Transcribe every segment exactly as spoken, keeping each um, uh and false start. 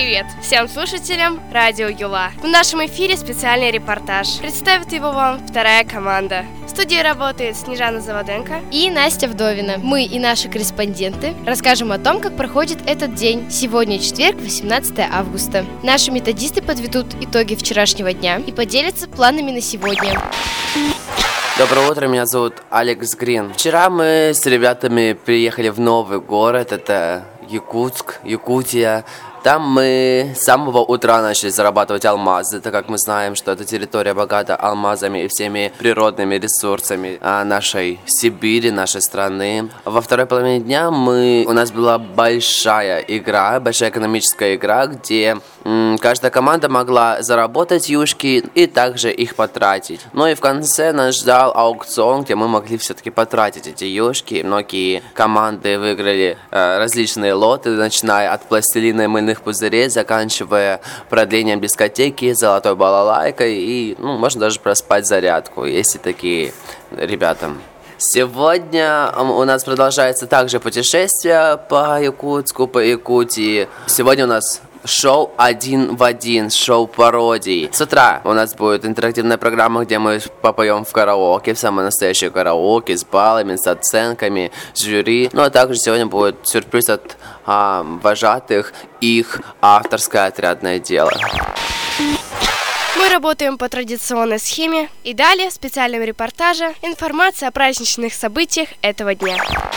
Привет всем слушателям Радио Юла. В нашем эфире специальный репортаж. Представит его вам вторая команда. В студии работает Снежана Заводенко и Настя Вдовина. Мы и наши корреспонденты расскажем о том, как проходит этот день. Сегодня четверг, восемнадцатое августа. Наши методисты подведут итоги вчерашнего дня и поделятся планами на сегодня. Доброе утро, меня зовут Алекс Грин. Вчера мы с ребятами приехали в новый город, это Якутск, Якутия. Там мы с самого утра начали зарабатывать алмазы, так как мы знаем, что эта территория богата алмазами и всеми природными ресурсами нашей Сибири, нашей страны. Во второй половине дня мы, у нас была большая игра, большая экономическая игра, где м, каждая команда могла заработать юшки и также их потратить. Ну и в конце нас ждал аукцион, где мы могли все-таки потратить эти юшки. Многие команды выиграли э, различные лоты, начиная от пластилина и мыльных пузырей, заканчивая продлением дискотеки, золотой балалайкой и, ну, можно даже проспать зарядку, есть и такие ребята. Сегодня у нас продолжается также путешествие по Якутску, по Якутии. Сегодня у нас шоу один в один, шоу пародий. С утра у нас будет интерактивная программа, где мы попоем в караоке, в самое настоящее караоке, с баллами, с оценками, с жюри. Ну а также сегодня будет сюрприз от а, вожатых, их авторское отрядное дело. Мы работаем по традиционной схеме, и далее в специальном репортаже информация о праздничных событиях этого дня.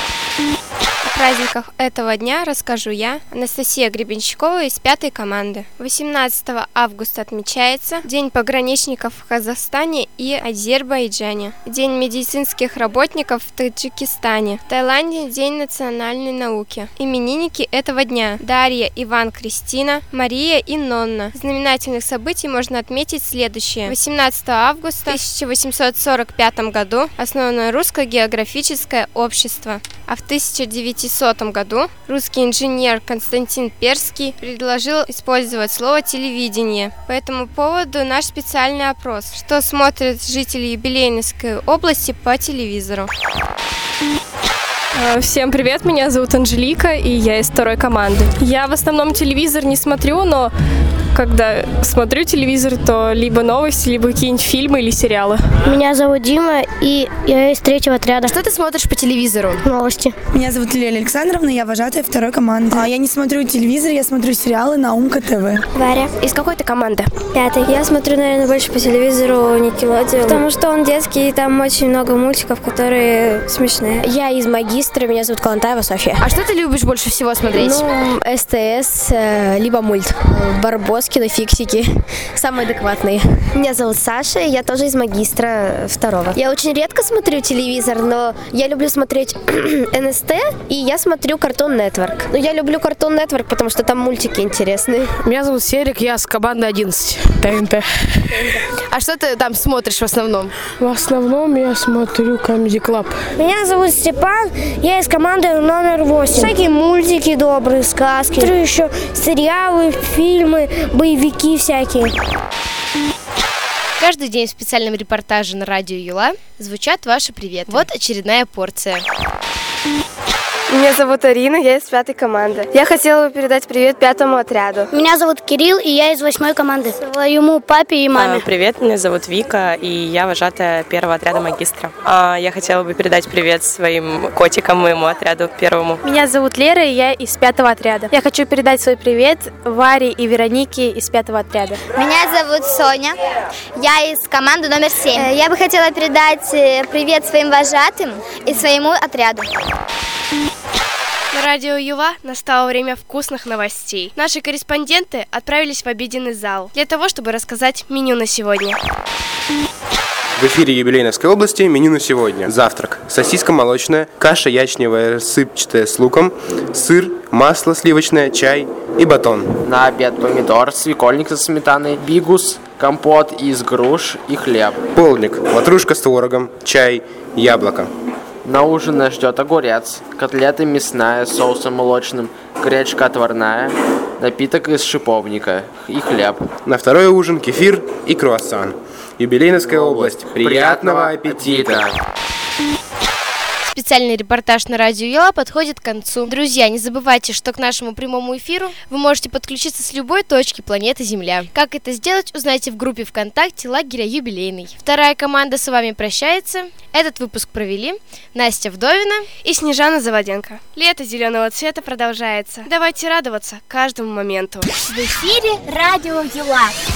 О праздниках этого дня расскажу я, Анастасия Гребенщикова из пятой команды. восемнадцатого августа отмечается День пограничников в Казахстане и Азербайджане, День медицинских работников в Таджикистане, в Таиланде День национальной науки. Именинники этого дня: Дарья, Иван, Кристина, Мария и Нонна. Знаменательных событий можно отметить следующее. восемнадцатого августа в тысяча восемьсот сорок пятом году основано Русское географическое общество, а в тысяча девятисотом году русский инженер Константин Перский предложил использовать слово «телевидение». По этому поводу наш специальный опрос: что смотрят жители Юбилейновской области по телевизору. Всем привет, меня зовут Анжелика, и я из второй команды. Я в основном телевизор не смотрю, но когда смотрю телевизор, то либо новости, либо какие-нибудь фильмы или сериалы. Меня зовут Дима, и я из третьего отряда. Что ты смотришь по телевизору? Новости. Меня зовут Лилия Александровна, я вожатая второй команды. А я не смотрю телевизор, я смотрю сериалы на Умка ТВ. Варя. Из какой ты команды? Пятый. Я смотрю, наверное, больше по телевизору Никелодеон, потому что он детский, и там очень много мультиков, которые смешные. Я из магистра, меня зовут Калантаева Софья. А что ты любишь больше всего смотреть? Ну, СТС, либо мульт. Барбоскины, Фиксики. Самые адекватные. Меня зовут Саша, и я тоже из магистра второго. Я очень редко смотрю телевизор, но я люблю смотреть эн эс тэ, и я смотрю Cartoon Network. Но я люблю Cartoon Network, потому что там мультики интересные. Меня зовут Серик, я с команды одиннадцать. ТНТ. А что ты там смотришь в основном? В основном я смотрю Comedy Club. Меня зовут Степан, я из команды номер восемь. Всякие мультики добрые, сказки. Смотрю еще сериалы, фильмы, боевики всякие. Каждый день в специальном репортаже на Радио Юла звучат ваши приветы. Вот очередная порция. Меня зовут Арина, я из пятой команды. Я хотела бы передать привет пятому отряду. Меня зовут Кирилл, и я из восьмой команды. Своему папе и маме. А, привет, меня зовут Вика, и я вожатая первого отряда магистра. А, я хотела бы передать привет своим котикам, моему отряду первому. Меня зовут Лера, и я из пятого отряда. Я хочу передать свой привет Варе и Веронике из пятого отряда. Меня зовут Соня, я из команды номер семь. Я бы хотела передать привет своим вожатым и своему отряду. На Радио Юла настало время вкусных новостей. Наши корреспонденты отправились в обеденный зал для того, чтобы рассказать меню на сегодня. В эфире Юбилейновской области меню на сегодня. Завтрак: сосиска молочная, каша ячневая рассыпчатая с луком, сыр, масло сливочное, чай и батон. На обед помидор, свекольник со сметаной, бигус, компот из груш и хлеб. Полдник: ватрушка с творогом, чай, яблоко. На ужин нас ждет огурец, котлеты мясная с соусом молочным, гречка отварная, напиток из шиповника и хлеб. На второй ужин кефир и круассан. Юбилейновская область. Приятного аппетита! Специальный репортаж на радио Юла подходит к концу. Друзья, не забывайте, что к нашему прямому эфиру вы можете подключиться с любой точки планеты Земля. Как это сделать, узнайте в группе ВКонтакте лагеря юбилейный. Вторая команда с вами прощается. Этот выпуск провели Настя Вдовина и Снежана Заводенко. Лето зеленого цвета продолжается. Давайте радоваться каждому моменту. В эфире радио Юла.